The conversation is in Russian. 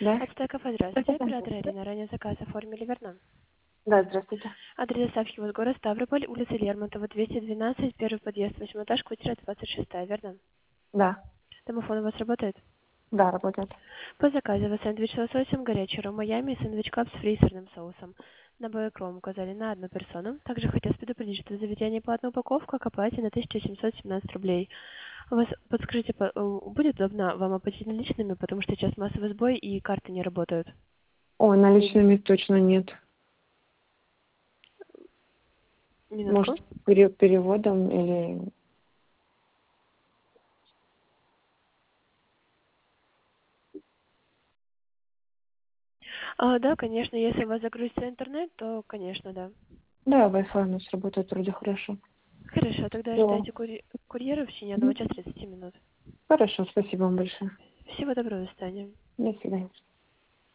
Да? Это кафе, здравствуйте. Оператор Ирина. Ранее заказ оформили, верно? Да, здравствуйте. Адрес доставки вот город Ставрополь, улица Лермонтова, 212, первый подъезд, 8 этаж, квартира 26, верно? Да, Домофон у вас работает? да, работает. По заказу вы сэндвич с лососем, горячий ром Майами и сэндвич кап с фризерным соусом. Набор кром указали на одну персону. Также хотел предупредить, что в заведении платная упаковка, к оплате на 1717 рублей. У вас, подскажите, будет удобно вам оплатить наличными, потому что сейчас массовый сбой и карты не работают? Ой, наличными точно нет. Минутку. Может, переводом или... Да, конечно, если у вас загрузится интернет, то, конечно, да. Да, Wi-Fi у нас работает вроде хорошо. Хорошо, тогда Всё. ожидайте курьера в течение 1 Мгм. часа 30 минут. Хорошо, спасибо вам большое. Всего доброго, до свидания. До свидания.